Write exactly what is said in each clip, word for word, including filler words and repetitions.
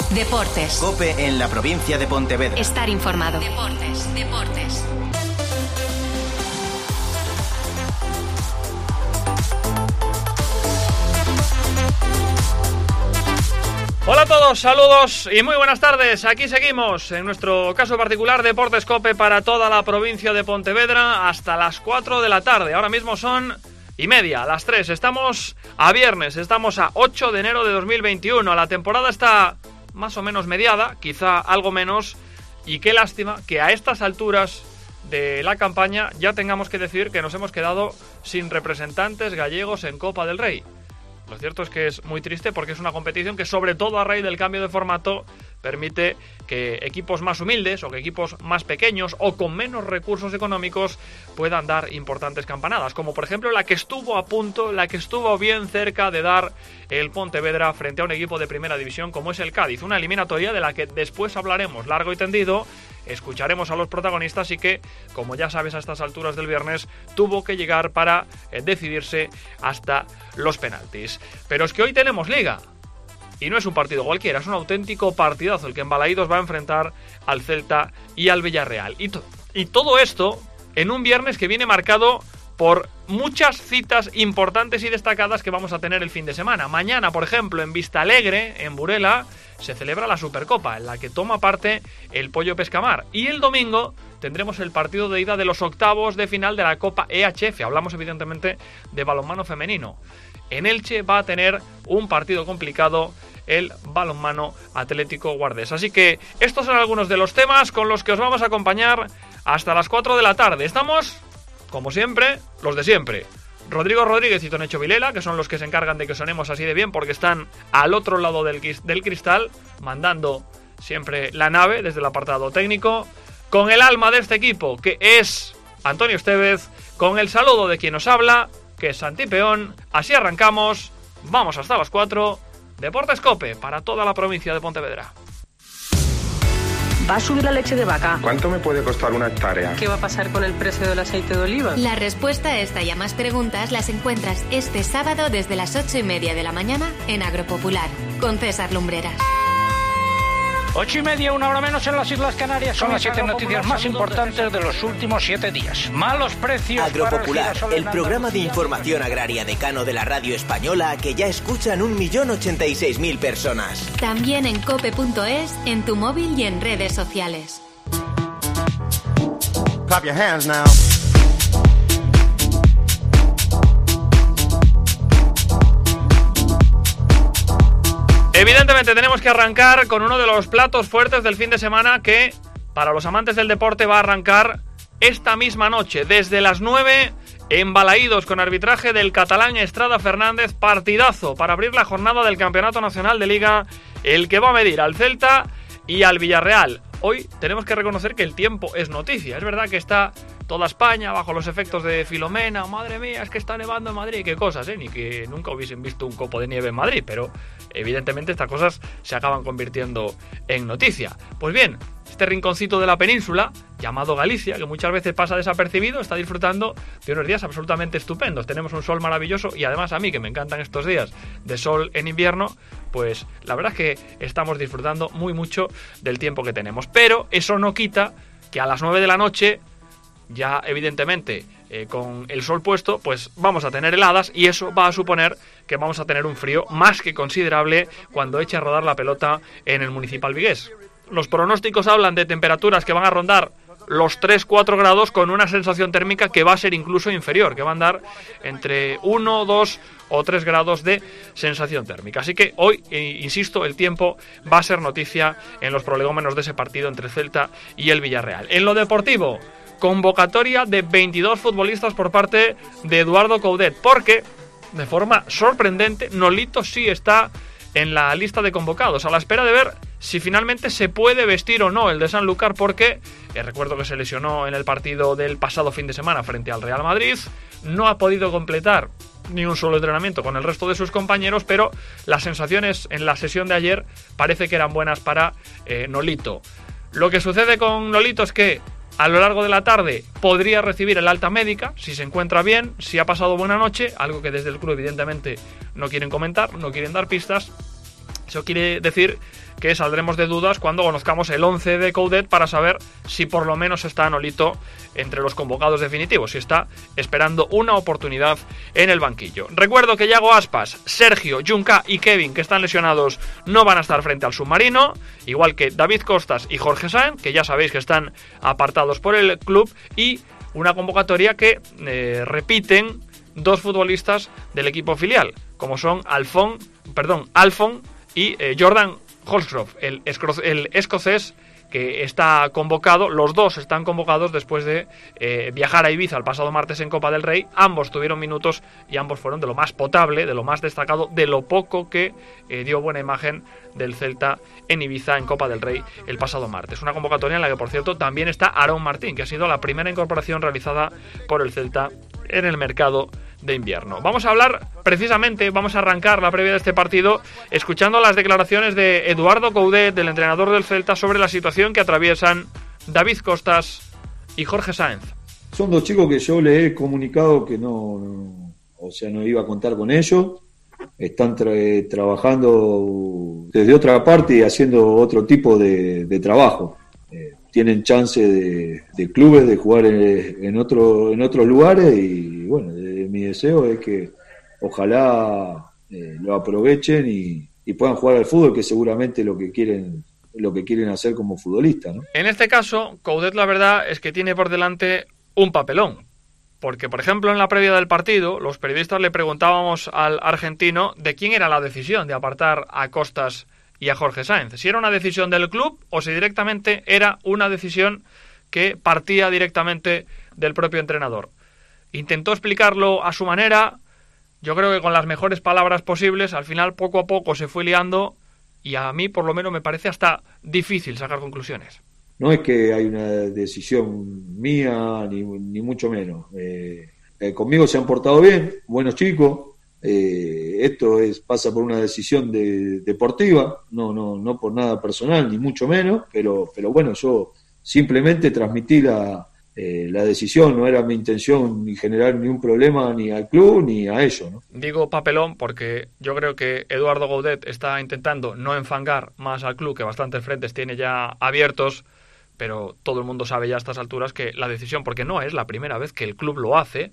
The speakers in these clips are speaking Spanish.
Deportes. COPE en la provincia de Pontevedra. Estar informado. Deportes, deportes. Hola a todos, saludos y muy buenas tardes. Aquí seguimos, en nuestro caso particular, Deportes COPE para toda la provincia de Pontevedra hasta las cuatro de la tarde. Ahora mismo son y media, las tres. Estamos a viernes, estamos a ocho de enero de dos mil veintiuno. La temporada está más o menos mediada, quizá algo menos. Y qué lástima que a estas alturas de la campaña ya tengamos que decir que nos hemos quedado sin representantes gallegos en Copa del Rey. Lo cierto es que es muy triste porque es una competición que, sobre todo a raíz del cambio de formato, permite que equipos más humildes o que equipos más pequeños o con menos recursos económicos puedan dar importantes campanadas, como por ejemplo la que estuvo a punto, la que estuvo bien cerca de dar el Pontevedra frente a un equipo de primera división como es el Cádiz, una eliminatoria de la que después hablaremos largo y tendido. Escucharemos a los protagonistas y que, como ya sabes, a estas alturas del viernes tuvo que llegar para eh, decidirse hasta los penaltis. Pero es que hoy tenemos Liga. Y no es un partido cualquiera, es un auténtico partidazo el que en Balaídos va a enfrentar al Celta y al Villarreal. Y, to- y todo esto en un viernes que viene marcado por muchas citas importantes y destacadas que vamos a tener el fin de semana. Mañana, por ejemplo, en Vistalegre, en Burela, se celebra la Supercopa, en la que toma parte el Pollo Pescamar. Y el domingo tendremos el partido de ida de los octavos de final de la Copa E H F. Hablamos evidentemente de balonmano femenino. En Elche va a tener un partido complicado el balonmano Atlético Guardés. Así que estos son algunos de los temas con los que os vamos a acompañar hasta las cuatro de la tarde. Estamos, como siempre, los de siempre. Rodrigo Rodríguez y Tonecho Vilela, que son los que se encargan de que sonemos así de bien porque están al otro lado del, del cristal, mandando siempre la nave desde el apartado técnico, con el alma de este equipo, que es Antonio Estevez, con el saludo de quien nos habla, que es Santi Peón. Así arrancamos, vamos hasta las cuatro, Deportes COPE para toda la provincia de Pontevedra. ¿Va a subir la leche de vaca? ¿Cuánto me puede costar una hectárea? ¿Qué va a pasar con el precio del aceite de oliva? La respuesta a esta y a más preguntas las encuentras este sábado desde las ocho y media de la mañana en Agropopular, con César Lumbreras. Ocho y media, una hora menos en las Islas Canarias. Son las siete noticias más importantes de los últimos siete días. Malos precios. Agropopular, el programa de información agraria decano de la radio española que ya escuchan un millón ochenta y seis mil personas. También en cope punto es, en tu móvil y en redes sociales. Clap your hands now. Evidentemente tenemos que arrancar con uno de los platos fuertes del fin de semana que, para los amantes del deporte, va a arrancar esta misma noche, desde las nueve, en Balaídos, con arbitraje del catalán Estrada Fernández. Partidazo para abrir la jornada del Campeonato Nacional de Liga, el que va a medir al Celta y al Villarreal. Hoy tenemos que reconocer que el tiempo es noticia. Es verdad que está toda España bajo los efectos de Filomena. Madre mía, es que está nevando en Madrid. Qué cosas, ¿eh? Ni que nunca hubiesen visto un copo de nieve en Madrid. Pero evidentemente estas cosas se acaban convirtiendo en noticia. Pues bien, este rinconcito de la península, llamado Galicia, que muchas veces pasa desapercibido, está disfrutando de unos días absolutamente estupendos. Tenemos un sol maravilloso y además a mí, que me encantan estos días de sol en invierno, pues la verdad es que estamos disfrutando muy mucho del tiempo que tenemos. Pero eso no quita que a las nueve de la noche, ya evidentemente eh, con el sol puesto, pues vamos a tener heladas y eso va a suponer que vamos a tener un frío más que considerable cuando eche a rodar la pelota en el Municipal Vigués. Los pronósticos hablan de temperaturas que van a rondar los tres a cuatro grados, con una sensación térmica que va a ser incluso inferior, que va a andar entre uno, dos o tres grados de sensación térmica. Así que hoy, eh, insisto, el tiempo va a ser noticia en los prolegómenos de ese partido entre Celta y el Villarreal. En lo deportivo, convocatoria de veintidós futbolistas por parte de Eduardo Coudet, porque de forma sorprendente Nolito sí está en la lista de convocados, a la espera de ver si finalmente se puede vestir o no el de Sanlúcar, porque eh, recuerdo que se lesionó en el partido del pasado fin de semana frente al Real Madrid, no ha podido completar ni un solo entrenamiento con el resto de sus compañeros, pero las sensaciones en la sesión de ayer parece que eran buenas para eh, Nolito. Lo que sucede con Nolito es que a lo largo de la tarde podría recibir el alta médica, si se encuentra bien, si ha pasado buena noche, algo que desde el club evidentemente no quieren comentar, no quieren dar pistas. Eso quiere decir que saldremos de dudas cuando conozcamos el once de Coudet para saber si por lo menos está Nolito entre los convocados definitivos, si está esperando una oportunidad en el banquillo. Recuerdo que Yago Aspas, Sergio, Junca y Kevin, que están lesionados, no van a estar frente al submarino, igual que David Costas y Jorge Sáenz, que ya sabéis que están apartados por el club, y una convocatoria que eh, repiten dos futbolistas del equipo filial, como son Alfon, perdón, Alfon y eh, Jordan Holsgrove, el, escro- el escocés que está convocado. Los dos están convocados después de eh, viajar a Ibiza el pasado martes en Copa del Rey. Ambos tuvieron minutos y ambos fueron de lo más potable, de lo más destacado, de lo poco que eh, dio buena imagen del Celta en Ibiza en Copa del Rey el pasado martes. Una convocatoria en la que, por cierto, también está Aaron Martín, que ha sido la primera incorporación realizada por el Celta en el mercado de invierno. Vamos a hablar precisamente, vamos a arrancar la previa de este partido escuchando las declaraciones de Eduardo Coudet, del entrenador del Celta, sobre la situación que atraviesan David Costas y Jorge Sáenz. Son dos chicos que yo les he comunicado que no, no o sea, no iba a contar con ellos. Están tra- trabajando desde otra parte y haciendo otro tipo de, de trabajo. Eh, tienen chance de, de clubes, de jugar en, en, otro, en otros lugares y bueno, de, mi deseo es que ojalá eh, lo aprovechen y, y puedan jugar al fútbol, que seguramente lo que quieren lo que quieren hacer como futbolista, ¿no? En este caso, Coudet, la verdad es que tiene por delante un papelón, porque por ejemplo en la previa del partido los periodistas le preguntábamos al argentino de quién era la decisión de apartar a Costas y a Jorge Sáenz, si era una decisión del club o si directamente era una decisión que partía directamente del propio entrenador. Intentó explicarlo a su manera, yo creo que con las mejores palabras posibles. Al final poco a poco se fue liando y a mí por lo menos me parece hasta difícil sacar conclusiones. No es que hay una decisión mía, ni, ni mucho menos. Eh, eh, conmigo se han portado bien, buenos chicos. Eh, esto es pasa por una decisión de, deportiva, no no no por nada personal, ni mucho menos. Pero, pero bueno, yo simplemente transmití la, eh, la decisión. No era mi intención ni generar ni un problema ni al club ni a ellos, ¿no? Digo papelón porque yo creo que Eduardo Coudet está intentando no enfangar más al club, que bastantes frentes tiene ya abiertos, pero todo el mundo sabe ya a estas alturas que la decisión, porque no es la primera vez que el club lo hace,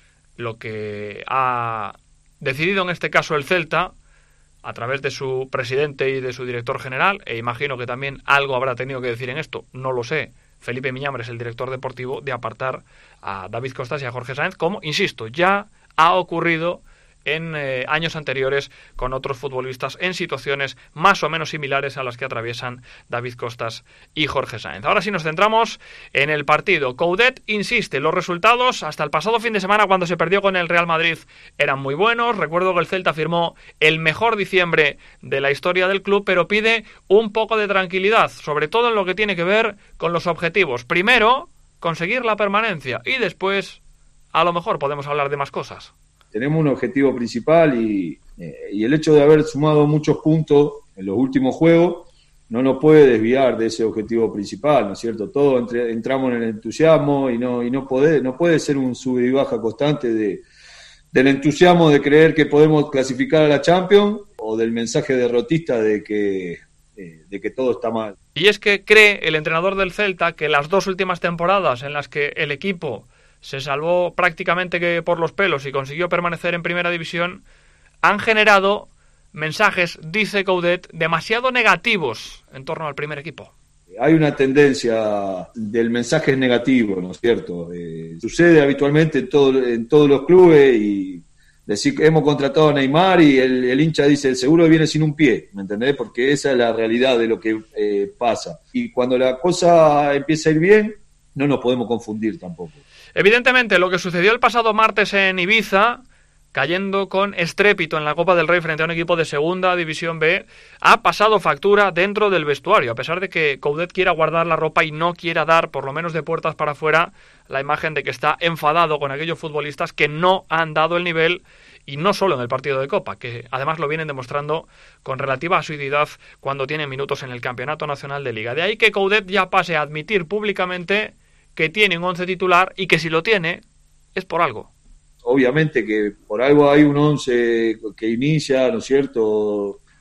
lo que ha decidido en este caso el Celta, a través de su presidente y de su director general, e imagino que también algo habrá tenido que decir en esto, no lo sé, Felipe Miñambres, el director deportivo, de apartar a David Costas y a Jorge Sáenz, como, insisto, ya ha ocurrido en eh, años anteriores con otros futbolistas en situaciones más o menos similares a las que atraviesan David Costas y Jorge Sáenz. Ahora sí nos centramos en el partido. Coudet insiste, los resultados hasta el pasado fin de semana, cuando se perdió con el Real Madrid, eran muy buenos. Recuerdo que el Celta firmó el mejor diciembre de la historia del club, pero pide un poco de tranquilidad, sobre todo en lo que tiene que ver con los objetivos. Primero, conseguir la permanencia y después, a lo mejor podemos hablar de más cosas. Tenemos un objetivo principal y, eh, y el hecho de haber sumado muchos puntos en los últimos juegos no nos puede desviar de ese objetivo principal, ¿no es cierto? Todos entre, entramos en el entusiasmo y no y no puede, no puede ser un sub y baja constante de, del entusiasmo de creer que podemos clasificar a la Champions o del mensaje derrotista de que, eh, de que todo está mal. Y es que cree el entrenador del Celta que las dos últimas temporadas en las que el equipo se salvó prácticamente que por los pelos y consiguió permanecer en primera división, han generado mensajes, dice Coudet, demasiado negativos en torno al primer equipo. Hay una tendencia del mensaje negativo, ¿no es cierto? Eh, sucede habitualmente en, todo, en todos los clubes y decir que hemos contratado a Neymar y el, el hincha dice, el seguro viene sin un pie, ¿me entendés? Porque esa es la realidad de lo que eh, pasa. Y cuando la cosa empieza a ir bien, no nos podemos confundir tampoco. Evidentemente, lo que sucedió el pasado martes en Ibiza, cayendo con estrépito en la Copa del Rey frente a un equipo de Segunda División B, ha pasado factura dentro del vestuario, a pesar de que Coudet quiera guardar la ropa y no quiera dar, por lo menos de puertas para afuera, la imagen de que está enfadado con aquellos futbolistas que no han dado el nivel, y no solo en el partido de Copa, que además lo vienen demostrando con relativa asiduidad cuando tienen minutos en el Campeonato Nacional de Liga. De ahí que Coudet ya pase a admitir públicamente que tiene un once titular y que si lo tiene es por algo. Obviamente que por algo hay un once que inicia, ¿no es cierto?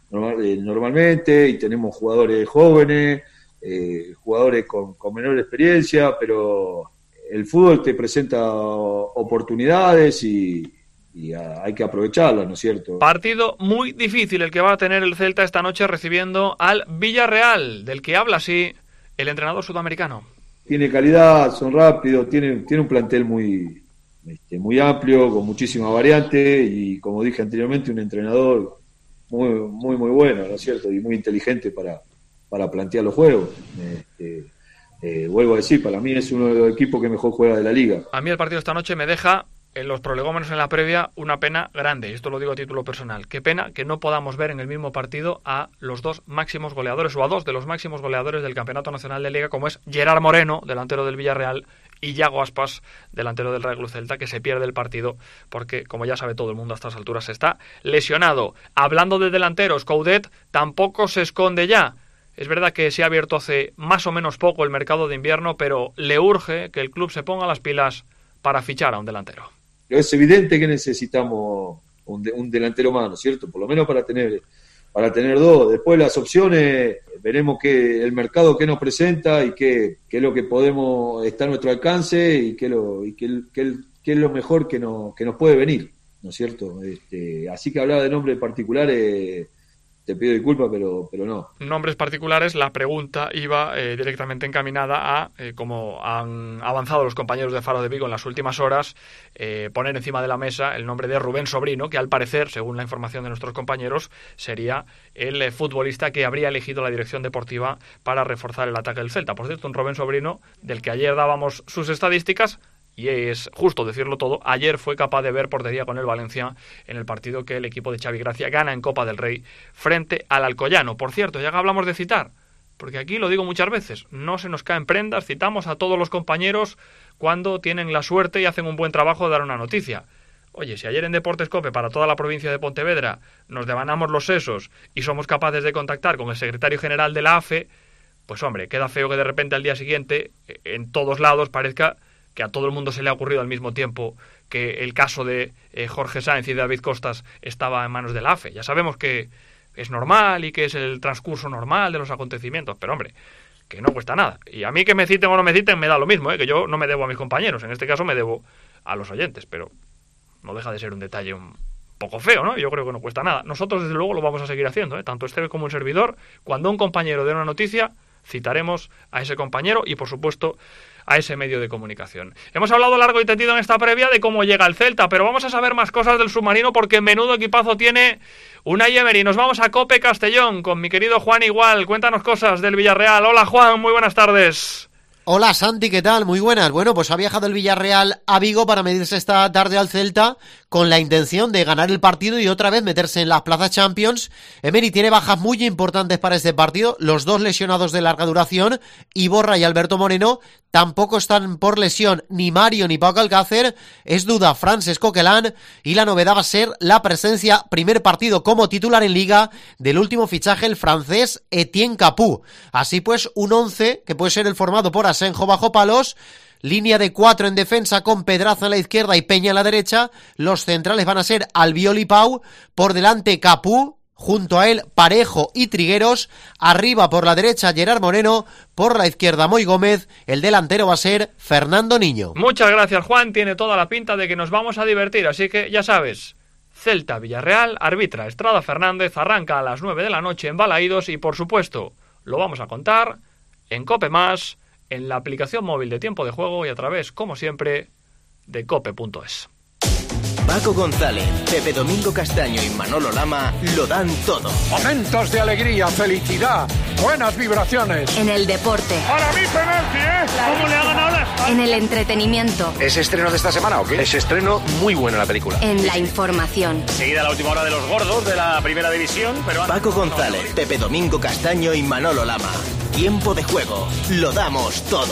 normal, eh, normalmente, y tenemos jugadores jóvenes, eh, jugadores con, con menor experiencia, pero el fútbol te presenta oportunidades y, y a, hay que aprovecharlas, ¿no es cierto? Partido muy difícil el que va a tener el Celta esta noche recibiendo al Villarreal, del que habla así el entrenador sudamericano. Tiene calidad, son rápidos, tiene, tiene un plantel muy, este, muy amplio, con muchísimas variantes y, como dije anteriormente, un entrenador muy, muy, muy bueno, ¿no es cierto? Y muy inteligente para, para plantear los juegos. Este, eh, vuelvo a decir, para mí es uno de los equipos que mejor juega de la liga. A mí el partido esta noche me deja, en los prolegómenos en la previa, una pena grande. Esto lo digo a título personal. Qué pena que no podamos ver en el mismo partido a los dos máximos goleadores, o a dos de los máximos goleadores del Campeonato Nacional de Liga, como es Gerard Moreno, delantero del Villarreal, y Yago Aspas, delantero del Real Club Celta, que se pierde el partido porque, como ya sabe todo el mundo a estas alturas, está lesionado. Hablando de delanteros, Coudet tampoco se esconde ya. Es verdad que se ha abierto hace más o menos poco el mercado de invierno, pero le urge que el club se ponga las pilas para fichar a un delantero. Es evidente que necesitamos un, de, un delantero más, ¿no es cierto? Por lo menos para tener para tener dos. Después las opciones, veremos que el mercado qué nos presenta y qué, qué es lo que podemos, está a nuestro alcance y qué, lo, y qué, qué, qué es lo mejor que, no, que nos puede venir, ¿no es cierto? Este, así que hablar de nombres particulares, te pido disculpas, pero, pero no. Nombres particulares, la pregunta iba eh, directamente encaminada a, eh, como han avanzado los compañeros de Faro de Vigo en las últimas horas, eh, poner encima de la mesa el nombre de Rubén Sobrino, que al parecer, según la información de nuestros compañeros, sería el eh, futbolista que habría elegido la dirección deportiva para reforzar el ataque del Celta. Por cierto, un Rubén Sobrino del que ayer dábamos sus estadísticas. Y es justo decirlo todo, ayer fue capaz de ver portería con el Valencia en el partido que el equipo de Xavi Gracia gana en Copa del Rey frente al Alcoyano. Por cierto, ya que hablamos de citar, porque aquí lo digo muchas veces, no se nos caen prendas, citamos a todos los compañeros cuando tienen la suerte y hacen un buen trabajo de dar una noticia. Oye, si ayer en Deportes Cope para toda la provincia de Pontevedra nos devanamos los sesos y somos capaces de contactar con el secretario general de la A F E, pues hombre, queda feo que de repente al día siguiente en todos lados parezca que a todo el mundo se le ha ocurrido al mismo tiempo que el caso de eh, Jorge Sáenz y de David Costas estaba en manos de la A F E. Ya sabemos que es normal y que es el transcurso normal de los acontecimientos, pero hombre, que no cuesta nada. Y a mí que me citen o no me citen me da lo mismo, ¿eh? Que yo no me debo a mis compañeros, en este caso me debo a los oyentes, pero no deja de ser un detalle un poco feo, ¿no? Yo creo que no cuesta nada. Nosotros desde luego lo vamos a seguir haciendo, ¿eh? Tanto Esteve como un servidor, cuando un compañero dé una noticia, citaremos a ese compañero y por supuesto a ese medio de comunicación. Hemos hablado largo y tendido en esta previa de cómo llega el Celta, pero vamos a saber más cosas del submarino porque menudo equipazo tiene Unai Emery. Nos vamos a Cope Castellón con mi querido Juan Igual. Cuéntanos cosas del Villarreal. Hola Juan, muy buenas tardes. Hola Santi, ¿qué tal? Muy buenas. Bueno, pues ha viajado el Villarreal a Vigo para medirse esta tarde al Celta con la intención de ganar el partido y otra vez meterse en las plazas Champions. Emery tiene bajas muy importantes para este partido, los dos lesionados de larga duración, Iborra y Alberto Moreno, tampoco están por lesión ni Mario ni Pau Alcácer, es duda Frances Coquelin y la novedad va a ser la presencia, primer partido como titular en Liga, del último fichaje, el francés Etienne Capoue. Así pues, un once que puede ser el formado por Asenjo bajo palos, línea de cuatro en defensa con Pedraza en la izquierda y Peña en la derecha, los centrales van a ser Albiol y Pau, por delante Capoue, junto a él Parejo y Trigueros, arriba por la derecha Gerard Moreno, por la izquierda Moy Gómez, el delantero va a ser Fernando Niño. Muchas gracias Juan, tiene toda la pinta de que nos vamos a divertir, así que ya sabes, Celta Villarreal, arbitra Estrada Fernández, arranca a las nueve de la noche en Balaídos y por supuesto lo vamos a contar en Cope Más, en la aplicación móvil de Tiempo de Juego y a través, como siempre, de cope punto es. Paco González, Pepe Domingo Castaño y Manolo Lama lo dan todo. Momentos de alegría, felicidad, buenas vibraciones. En el deporte. Para mí penalti, ¿eh? ¿Cómo le ha ganado la espalda? En el entretenimiento. ¿Es estreno de esta semana o qué? Es estreno muy bueno la película. En la información. Seguida la última hora de los gordos de la primera división, pero... Paco González, Pepe Domingo Castaño y Manolo Lama. Tiempo de Juego. Lo damos todo.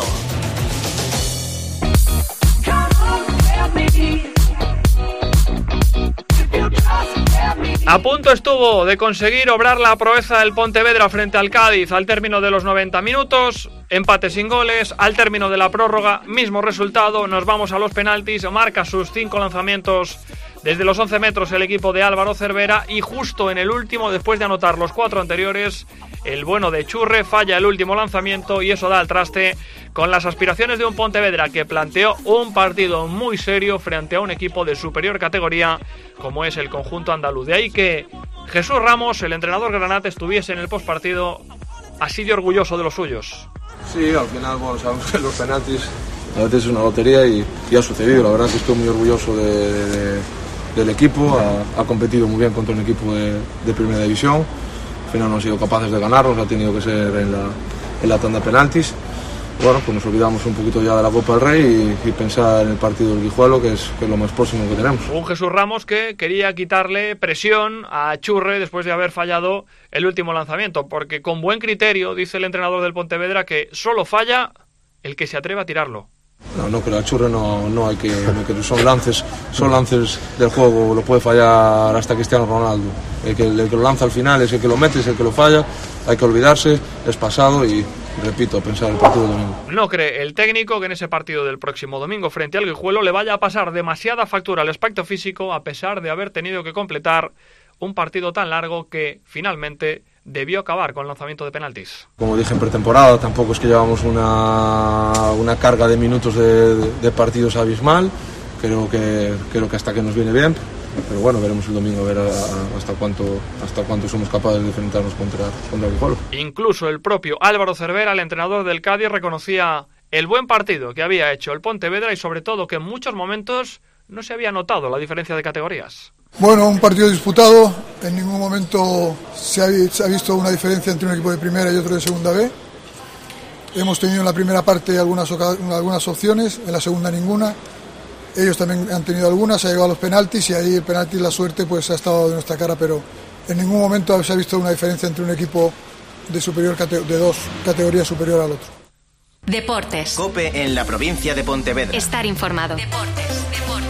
A punto estuvo de conseguir obrar la proeza del Pontevedra frente al Cádiz al término de los noventa minutos, empate sin goles, al término de la prórroga, mismo resultado, nos vamos a los penaltis, marca sus cinco lanzamientos desde los once metros el equipo de Álvaro Cervera y justo en el último, después de anotar los cuatro anteriores, el bueno de Churre falla el último lanzamiento y eso da al traste con las aspiraciones de un Pontevedra que planteó un partido muy serio frente a un equipo de superior categoría como es el conjunto andaluz. De ahí que Jesús Ramos, el entrenador granate, estuviese en el postpartido así de orgulloso de los suyos. Sí, al final, bueno, sabemos que los penaltis a veces es una lotería y, y ha sucedido. La verdad que estoy muy orgulloso de, de, del equipo, ha, ha competido muy bien contra un equipo de, de primera división. Al final no han sido capaces de ganarnos, ha tenido que ser en la, en la tanda de penaltis. Bueno, pues nos olvidamos un poquito ya de la Copa del Rey y, y pensar en el partido del Guijuelo, que es, que es lo más próximo que tenemos. Un Jesús Ramos que quería quitarle presión a Churre después de haber fallado el último lanzamiento, porque con buen criterio dice el entrenador del Pontevedra que solo falla el que se atreve a tirarlo. No, no, pero a Churre no, no hay que, que son lances, son lances del juego, lo puede fallar hasta Cristiano Ronaldo. El que, el que lo lanza al final es el que lo mete, es el que lo falla, hay que olvidarse, es pasado y, repito, pensar el partido del domingo. No cree el técnico que en ese partido del próximo domingo frente al Guijuelo le vaya a pasar demasiada factura al aspecto físico a pesar de haber tenido que completar un partido tan largo que finalmente debió acabar con el lanzamiento de penaltis. Como dije en pretemporada, tampoco es que llevamos una, una carga de minutos de, de, de partidos abismal, creo que, creo que hasta que nos viene bien, pero bueno, veremos el domingo a ver a, a, hasta cuánto hasta cuánto somos capaces de enfrentarnos contra, contra el Guijuelo. Incluso el propio Álvaro Cervera, el entrenador del Cádiz, reconocía el buen partido que había hecho el Pontevedra y sobre todo que en muchos momentos no se había notado la diferencia de categorías. Bueno, un partido disputado, en ningún momento se ha, se ha visto una diferencia entre un equipo de primera y otro de segunda B. Hemos tenido en la primera parte algunas, algunas opciones, en la segunda ninguna. Ellos también han tenido algunas, se ha llegado a los penaltis y ahí el penalti, la suerte, pues ha estado de nuestra cara, pero en ningún momento se ha visto una diferencia entre un equipo de, superior, de dos categorías superior al otro. Deportes. COPE en la provincia de Pontevedra. Estar informado. Deportes, deportes.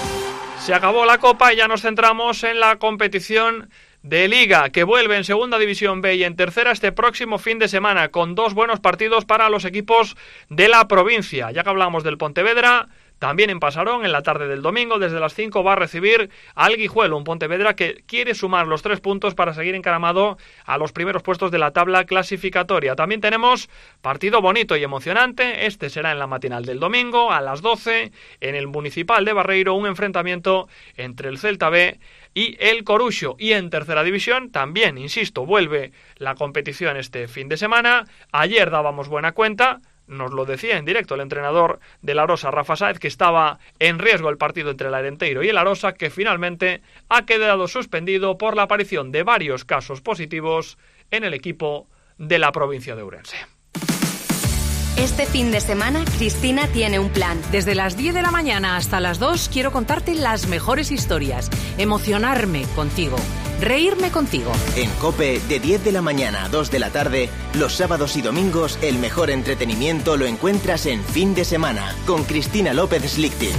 Se acabó la Copa y ya nos centramos en la competición de Liga, que vuelve en Segunda División B y en Tercera este próximo fin de semana, con dos buenos partidos para los equipos de la provincia. Ya que hablamos del Pontevedra, también en Pasarón, en la tarde del domingo, desde las cinco va a recibir al Guijuelo, un Pontevedra que quiere sumar los tres puntos para seguir encaramado a los primeros puestos de la tabla clasificatoria. También tenemos partido bonito y emocionante, este será en la matinal del domingo, a las doce, en el Municipal de Barreiro, un enfrentamiento entre el Celta B y el Coruxo. Y en Tercera División, también, insisto, vuelve la competición este fin de semana. Ayer dábamos buena cuenta, nos lo decía en directo el entrenador de la Arosa, Rafa Sáez, que estaba en riesgo el partido entre el Arenteiro y el Arosa, que finalmente ha quedado suspendido por la aparición de varios casos positivos en el equipo de la provincia de Ourense. Este fin de semana, Cristina tiene un plan. Desde las diez de la mañana hasta las dos quiero contarte las mejores historias, emocionarme contigo, reírme contigo. En COPE, de diez de la mañana a dos de la tarde, los sábados y domingos, el mejor entretenimiento lo encuentras en Fin de Semana, con Cristina López Slichting.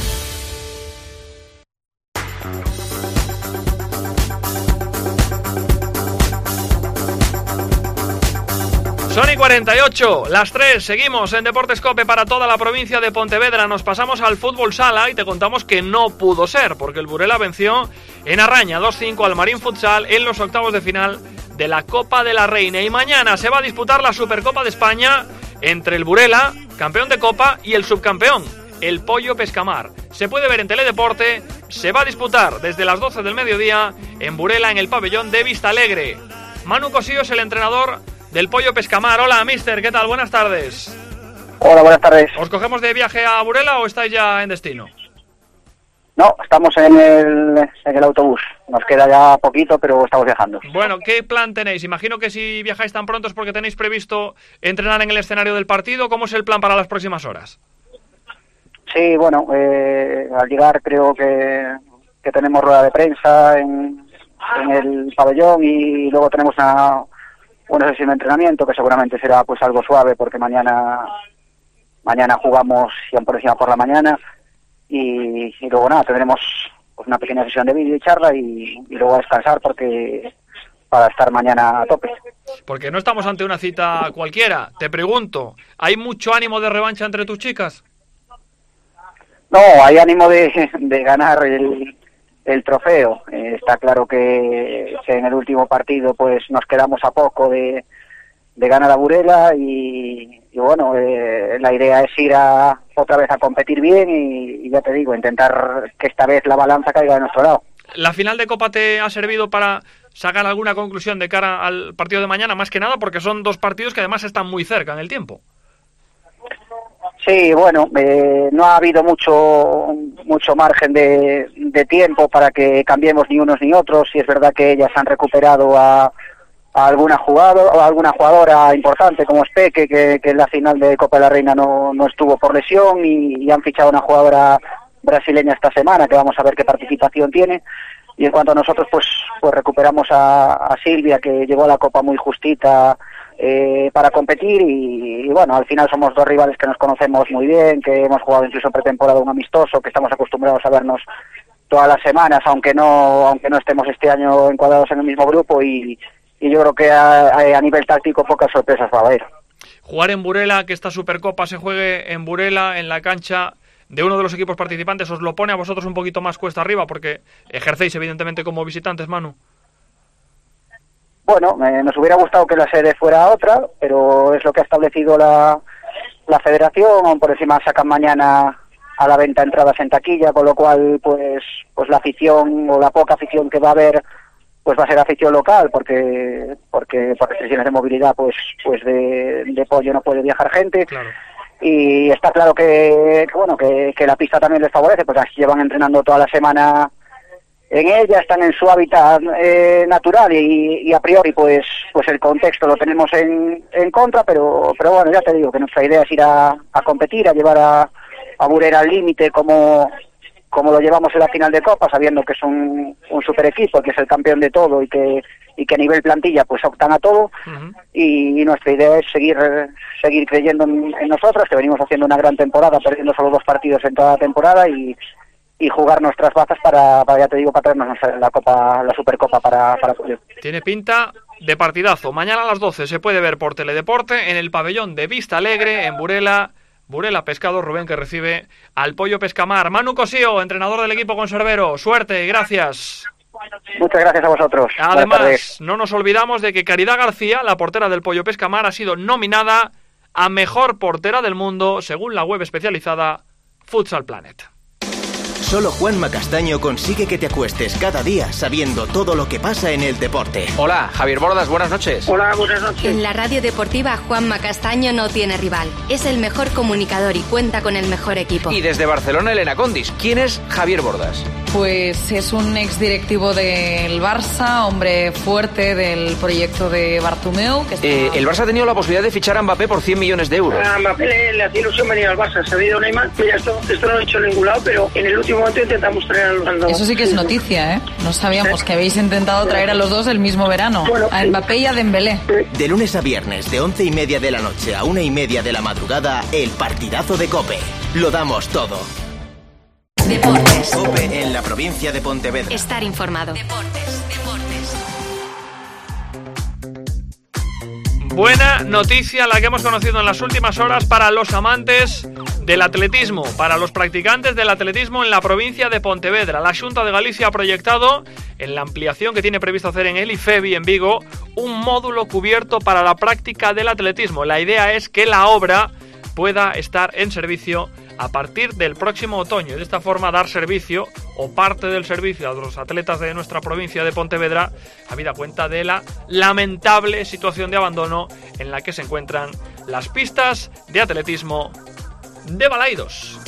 Son y cuarenta y ocho, las tres, seguimos en Deportes COPE para toda la provincia de Pontevedra. Nos pasamos al fútbol sala y te contamos que no pudo ser, porque el Burela venció en Arraña dos cinco al Marín Futsal en los octavos de final de la Copa de la Reina. Y mañana se va a disputar la Supercopa de España entre el Burela, campeón de Copa, y el subcampeón, el Pollo Pescamar. Se puede ver en Teledeporte, se va a disputar desde las doce del mediodía en Burela, en el pabellón de Vistalegre. Manu Cosío es el entrenador del Pollo Pescamar. Hola, mister, ¿qué tal? Buenas tardes. Hola, buenas tardes. ¿Os cogemos de viaje a Burela o estáis ya en destino? No, estamos en el, en el autobús. Nos queda ya poquito, pero estamos viajando. Bueno, ¿qué plan tenéis? Imagino que si viajáis tan pronto es porque tenéis previsto entrenar en el escenario del partido. ¿Cómo es el plan para las próximas horas? Sí, bueno, eh, al llegar creo que, que tenemos rueda de prensa en, en el pabellón y luego tenemos una... una sesión de entrenamiento que seguramente será pues algo suave porque mañana mañana jugamos ya por encima por la mañana y, y luego nada, tendremos pues una pequeña sesión de vídeo y charla y, y luego a descansar porque para estar mañana a tope. Porque no estamos ante una cita cualquiera. Te pregunto, ¿hay mucho ánimo de revancha entre tus chicas? No, hay ánimo de, de ganar el, el trofeo. Eh, está claro que, que en el último partido pues nos quedamos a poco de, de ganar a Burela y, y bueno, eh, la idea es ir a, otra vez a competir bien y, y ya te digo, intentar que esta vez la balanza caiga de nuestro lado. ¿La final de Copa te ha servido para sacar alguna conclusión de cara al partido de mañana? Más que nada porque son dos partidos que además están muy cerca en el tiempo. Sí, bueno, eh, no ha habido mucho mucho margen de, de tiempo para que cambiemos ni unos ni otros. Y es verdad que ellas han recuperado a, a alguna jugadora, a alguna jugadora importante como es Peque, que, que en la final de Copa de la Reina no, no estuvo por lesión, y, y han fichado a una jugadora brasileña esta semana, que vamos a ver qué participación tiene. Y en cuanto a nosotros, pues pues recuperamos a, a Silvia, que llegó a la Copa muy justita eh, para competir, y, y bueno, al final somos dos rivales que nos conocemos muy bien, que hemos jugado incluso pretemporada un amistoso, que estamos acostumbrados a vernos todas las semanas, aunque no aunque no estemos este año encuadrados en el mismo grupo, y, y yo creo que a, a nivel táctico pocas sorpresas va a haber. Jugar en Burela, que esta Supercopa se juegue en Burela, en la cancha de uno de los equipos participantes, ¿os lo pone a vosotros un poquito más cuesta arriba? Porque ejercéis evidentemente como visitantes, Manu. Bueno, eh, nos hubiera gustado que la sede fuera otra, pero es lo que ha establecido la, la federación. Aún por encima sacan mañana a la venta entradas en taquilla, con lo cual pues pues la afición, o la poca afición que va a haber, pues va a ser afición local, porque porque por restricciones de movilidad pues pues de, de Pollo no puede viajar gente. Claro. Y está claro que, que bueno que, que la pista también les favorece, pues así llevan entrenando toda la semana en ella, están en su hábitat eh, natural, y, y a priori pues pues el contexto lo tenemos en, en contra, pero pero bueno, ya te digo que nuestra idea es ir a, a competir, a llevar a, a Burela al límite como como lo llevamos en la final de Copa, sabiendo que es un, un super equipo, que es el campeón de todo y que y que a nivel plantilla pues optan a todo. Uh-huh. y, y nuestra idea es seguir seguir creyendo en, en nosotros, que venimos haciendo una gran temporada, perdiendo solo dos partidos en toda la temporada, y, y jugar nuestras bazas para, para, ya te digo, para traernos la Copa, la Supercopa para, para Pollo. Tiene pinta de partidazo. Mañana a las doce se puede ver por Teledeporte en el pabellón de Vista Alegre, en Burela. Burela Pescado, Rubén, que recibe al Pollo Pescamar. Manu Cosío, entrenador del equipo conservero. Suerte y gracias. Muchas gracias a vosotros. Además, no nos olvidamos de que Caridad García, la portera del Pollo Pescamar, ha sido nominada a Mejor Portera del Mundo, según la web especializada Futsal Planet. Solo Juanma Castaño consigue que te acuestes cada día sabiendo todo lo que pasa en el deporte. Hola, Javier Bordas, buenas noches. Hola, buenas noches. En la radio deportiva, Juanma Castaño no tiene rival. Es el mejor comunicador y cuenta con el mejor equipo. Y desde Barcelona, Elena Condis. ¿Quién es Javier Bordas? Pues es un exdirectivo del Barça, hombre fuerte del proyecto de Bartomeu. Que está... eh, el Barça ha tenido la posibilidad de fichar a Mbappé por cien millones de euros. A Mbappé le, le hacía ilusión venir al Barça. Se ha ido Neymar. Mira, esto, esto no lo he hecho en ningún lado, pero en el último momento intentamos traer a los dos. Eso sí que es noticia, ¿eh? No sabíamos que habéis intentado traer a los dos el mismo verano. Bueno, a Mbappé y a Dembélé. De lunes a viernes, de once y media de la noche a una y media de la madrugada, el partidazo de COPE. Lo damos todo. Deportes. COPE en la provincia de Pontevedra. Estar informado. Deportes, deportes. Buena noticia la que hemos conocido en las últimas horas para los amantes del atletismo, para los practicantes del atletismo en la provincia de Pontevedra. La Xunta de Galicia ha proyectado, en la ampliación que tiene previsto hacer en el IFEBI en Vigo, un módulo cubierto para la práctica del atletismo. La idea es que la obra pueda estar en servicio a partir del próximo otoño, y de esta forma dar servicio o parte del servicio a los atletas de nuestra provincia de Pontevedra, habida cuenta de la lamentable situación de abandono en la que se encuentran las pistas de atletismo de Balaidos.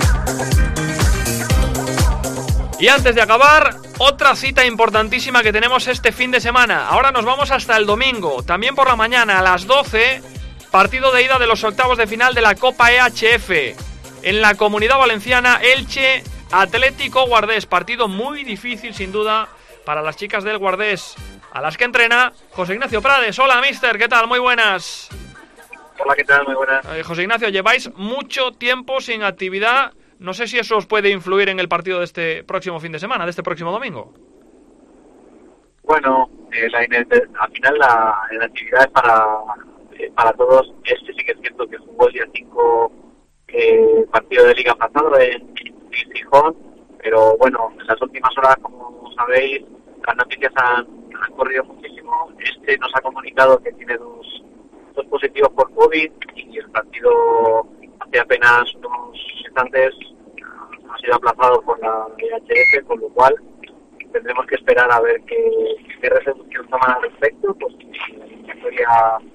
Y antes de acabar, otra cita importantísima que tenemos este fin de semana. Ahora nos vamos hasta el domingo, también por la mañana a las doce, partido de ida de los octavos de final de la Copa E H F. En la Comunidad Valenciana, Elche Atlético Guardés, partido muy difícil sin duda para las chicas del Guardés, a las que entrena José Ignacio Prades. Hola, mister, ¿qué tal? Muy buenas. Hola, ¿qué tal? Muy buenas. Eh, José Ignacio, lleváis mucho tiempo sin actividad. No sé si eso os puede influir en el partido de este próximo fin de semana, de este próximo domingo. Bueno, eh, la, al final la, la actividad es para, eh, para todos. Este sí que es cierto que jugó el día cinco eh, partido de Liga pasado en, en Gijón, Pero bueno, en las últimas horas, como sabéis, las noticias han, han corrido muchísimo. Este nos ha comunicado que tiene dos, dos positivos por COVID y el partido hace apenas unos instantes ha sido aplazado por la E H F, con lo cual tendremos que esperar a ver qué, qué resolución toman al respecto, pues si la eliminatoria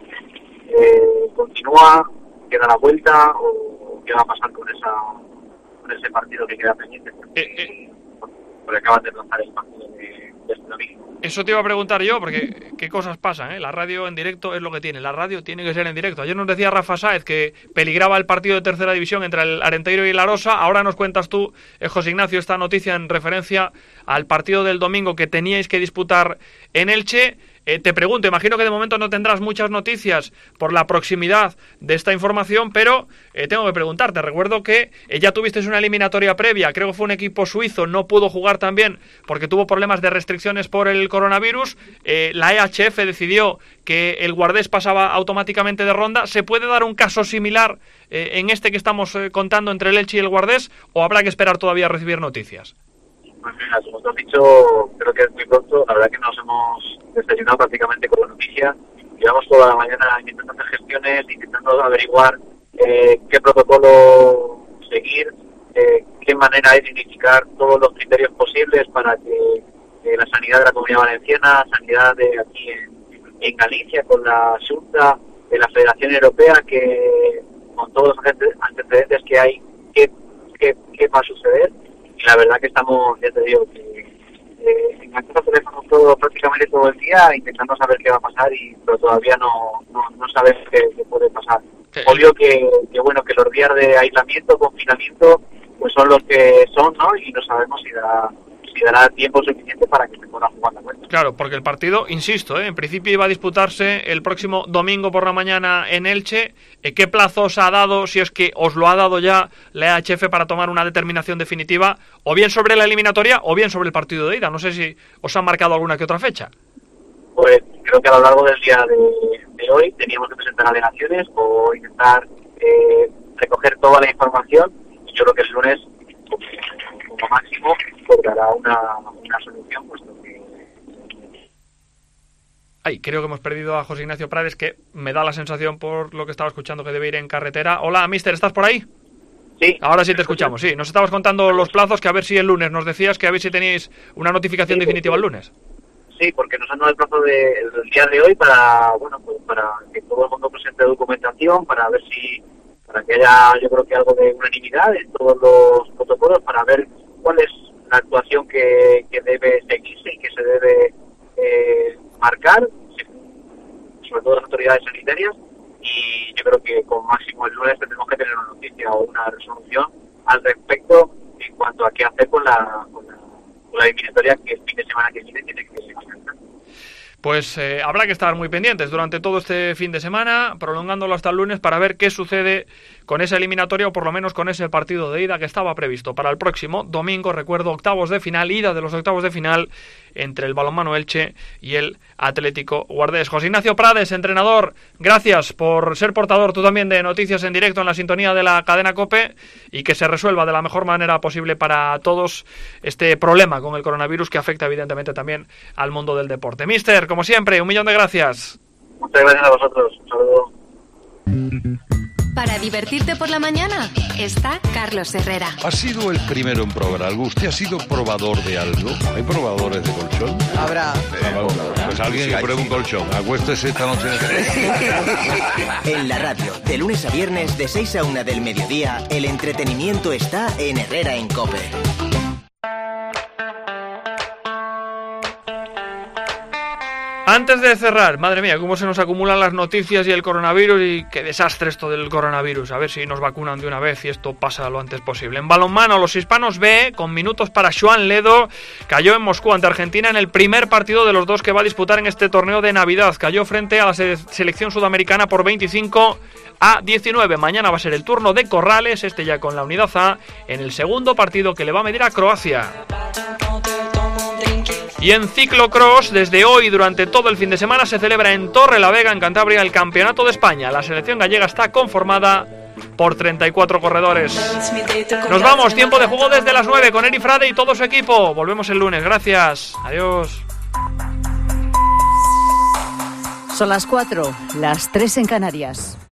eh, continúa, queda la vuelta o qué va a pasar con esa con ese partido que queda pendiente, porque, eh, eh. porque acaban de lanzar el partido de, de este domingo. Eso te iba a preguntar yo, porque qué cosas pasan, ¿eh? La radio en directo es lo que tiene, la radio tiene que ser en directo. Ayer nos decía Rafa Sáez que peligraba el partido de tercera división entre el Arenteiro y el Arosa. Ahora nos cuentas tú, eh, José Ignacio, esta noticia en referencia al partido del domingo que teníais que disputar en Elche. Eh, te pregunto, imagino que de momento no tendrás muchas noticias por la proximidad de esta información, pero eh, tengo que preguntarte. Recuerdo que eh, ya tuvisteis una eliminatoria previa, creo que fue un equipo suizo, no pudo jugar también porque tuvo problemas de restricciones por el coronavirus. Eh, la E H F decidió que el Guardés pasaba automáticamente de ronda. ¿Se puede dar un caso similar eh, en este que estamos eh, contando entre el Elche y el Guardés, o habrá que esperar todavía a recibir noticias? Pues mira, como te has dicho, creo que es muy pronto. La verdad que nos hemos desayunado prácticamente con la noticia. Llevamos toda la mañana intentando hacer gestiones, intentando averiguar eh, qué protocolo seguir, eh, qué manera es de indicar todos los criterios posibles para que eh, la sanidad de la Comunidad Valenciana, sanidad de aquí en, en Galicia, con la Junta de la Federación Europea, que con todos los antecedentes que hay, qué, qué, qué va a suceder. Y la verdad que estamos, ya te digo, que eh, enganchando teléfonos todo, prácticamente todo el día, intentando saber qué va a pasar, y pero todavía no, no, no sabemos qué, qué puede pasar. Sí. Obvio que, que, bueno, que los días de aislamiento, confinamiento, pues son los que son, ¿no? Y no sabemos si dará, si dará tiempo suficiente para que se pueda jugar la vuelta. Claro, porque el partido, insisto, ¿eh? en principio iba a disputarse el próximo domingo por la mañana en Elche. ¿Qué plazo os ha dado, si es que os lo ha dado ya la E H F, para tomar una determinación definitiva, o bien sobre la eliminatoria o bien sobre el partido de ida? No sé si os han marcado alguna que otra fecha. Pues creo que a lo largo del día de, de hoy teníamos que presentar alegaciones o intentar eh, recoger toda la información, y yo creo que el lunes, como, como máximo, pues dará una, una solución, puesto que... Ay, creo que hemos perdido a José Ignacio Prades, que me da la sensación, por lo que estaba escuchando, que debe ir en carretera. Hola, mister, ¿estás por ahí? Sí. Ahora sí te escuchamos, sí. Nos estabas contando los plazos, que a ver si el lunes, nos decías que a ver si tenéis una notificación sí, definitiva el lunes. Sí, porque nos han dado el plazo de, el día de hoy para, bueno, pues para que todo el mundo presente documentación, para ver si, para que haya, yo creo que algo de unanimidad en todos los protocolos, para ver cuál es la actuación que, que debe seguirse y que se debe eh, marcar, sobre todo las autoridades sanitarias, y yo creo que con máximo el lunes tendremos que tener una noticia o una resolución al respecto en cuanto a qué hacer con la, con la, con la eliminatoria que el fin de semana que viene tiene que ser. Pues eh, habrá que estar muy pendientes durante todo este fin de semana, prolongándolo hasta el lunes, para ver qué sucede con esa eliminatoria, o por lo menos con ese partido de ida que estaba previsto para el próximo domingo. Recuerdo, octavos de final, ida de los octavos de final entre el Balonmano Elche y el Atlético Guardés. José Ignacio Prades, entrenador, gracias por ser portador tú también de noticias en directo en la sintonía de la cadena COPE, y que se resuelva de la mejor manera posible para todos este problema con el coronavirus, que afecta evidentemente también al mundo del deporte. Mister, como siempre, un millón de gracias. Muchas gracias a vosotros. Un saludo. Para divertirte por la mañana está Carlos Herrera. ¿Ha sido el primero en probar algo? ¿Usted ha sido probador de algo? ¿Hay probadores de colchón? Habrá. Eh, pues alguien que pruebe un colchón. Acuéstese esta noche. En la radio, de lunes a viernes, de seis a una del mediodía, el entretenimiento está en Herrera en COPE. Antes de cerrar, madre mía, cómo se nos acumulan las noticias y el coronavirus, y qué desastre esto del coronavirus. A ver si nos vacunan de una vez y esto pasa lo antes posible. En balonmano, los hispanos B, con minutos para Joan Ledo, cayó en Moscú ante Argentina en el primer partido de los dos que va a disputar en este torneo de Navidad. Cayó frente a la selección sudamericana por veinticinco a diecinueve. Mañana va a ser el turno de Corrales, este ya con la unidad A, en el segundo partido que le va a medir a Croacia. Y en ciclocross, desde hoy durante todo el fin de semana se celebra en Torrelavega, en Cantabria, el Campeonato de España. La selección gallega está conformada por treinta y cuatro corredores. Nos vamos, tiempo de juego desde las nueve con Eri Frade y todo su equipo. Volvemos el lunes, gracias, adiós. Son las cuatro, las tres en Canarias.